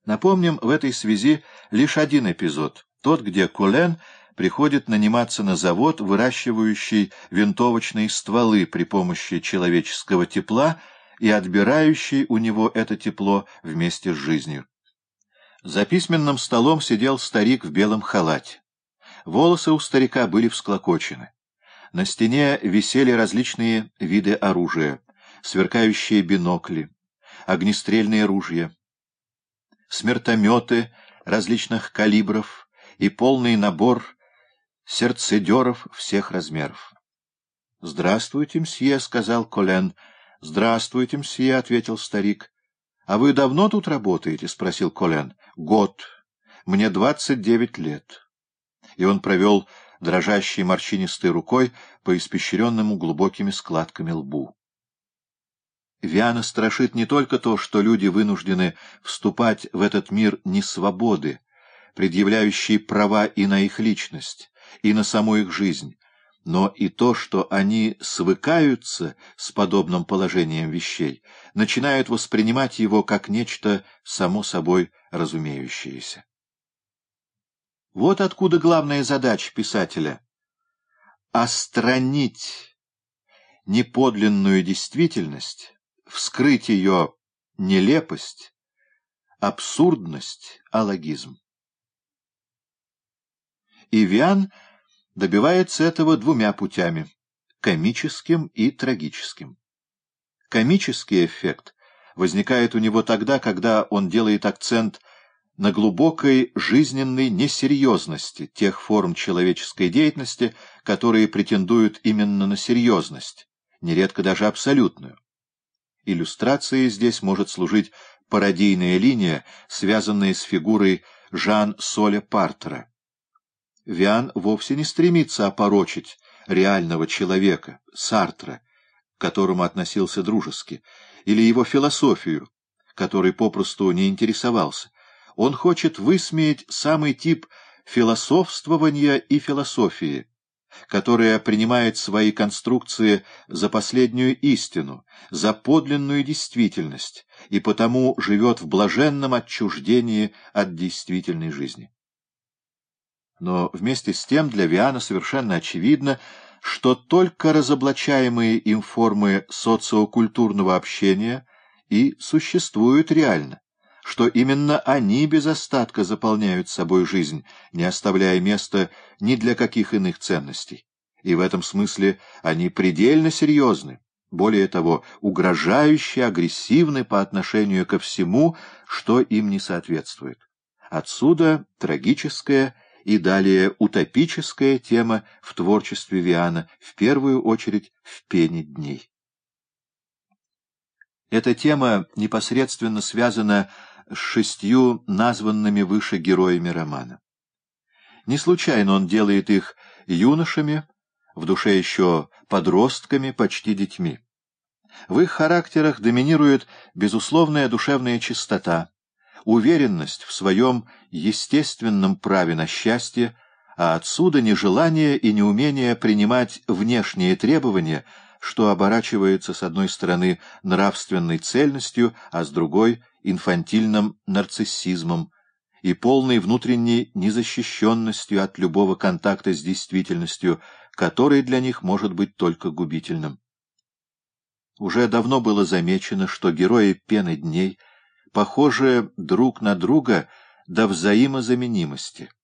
Напомним в этой связи лишь один эпизод, тот, где Колен приходит наниматься на завод, выращивающий винтовочные стволы при помощи человеческого тепла и отбирающий у него это тепло вместе с жизнью. За письменным столом сидел старик в белом халате. Волосы у старика были всклокочены. На стене висели различные виды оружия, сверкающие бинокли, огнестрельные ружья, смертометы различных калибров и полный набор сердцедеров всех размеров. — Здравствуйте, мсье, — сказал Колен. — Здравствуйте, мсье, — ответил старик. — А вы давно тут работаете? — спросил Колен. — Год. Мне 29 лет. И он провел дрожащей морщинистой рукой по испещренному глубокими складками лбу. Виана страшит не только то, что люди вынуждены вступать в этот мир несвободы, предъявляющий права и на их личность, и на саму их жизнь, но и то, что они свыкаются с подобным положением вещей, начинают воспринимать его как нечто само собой разумеющееся. Вот откуда главная задача писателя — остранить неподлинную действительность, вскрыть ее нелепость, абсурдность, алогизм. И Виан добивается этого двумя путями — комическим и трагическим. Комический эффект возникает у него тогда, когда он делает акцент на глубокой жизненной несерьезности тех форм человеческой деятельности, которые претендуют именно на серьезность, нередко даже абсолютную. Иллюстрацией здесь может служить пародийная линия, связанная с фигурой Жан-Соля Партера. Виан вовсе не стремится опорочить реального человека, Сартра, к которому относился дружески, или его философию, которой попросту не интересовался. Он хочет высмеять самый тип философствования и философии, которая принимает свои конструкции за последнюю истину, за подлинную действительность, и потому живет в блаженном отчуждении от действительной жизни. Но вместе с тем для Виана совершенно очевидно, что только разоблачаемые им формы социокультурного общения и существуют реально, что именно они без остатка заполняют собой жизнь, не оставляя места ни для каких иных ценностей. И в этом смысле они предельно серьезны, более того, угрожающе агрессивны по отношению ко всему, что им не соответствует. Отсюда трагическая и далее утопическая тема в творчестве Виана, в первую очередь в «Пене дней». Эта тема непосредственно связана с 6 названными выше героями романа. Не случайно он делает их юношами, в душе еще подростками, почти детьми. В их характерах доминирует безусловная душевная чистота, уверенность в своем естественном праве на счастье, а отсюда нежелание и неумение принимать внешние требования, что оборачивается с одной стороны нравственной цельностью, а с другой — инфантильным нарциссизмом и полной внутренней незащищенностью от любого контакта с действительностью, который для них может быть только губительным. Уже давно было замечено, что герои «Пены дней» похожи друг на друга до взаимозаменимости.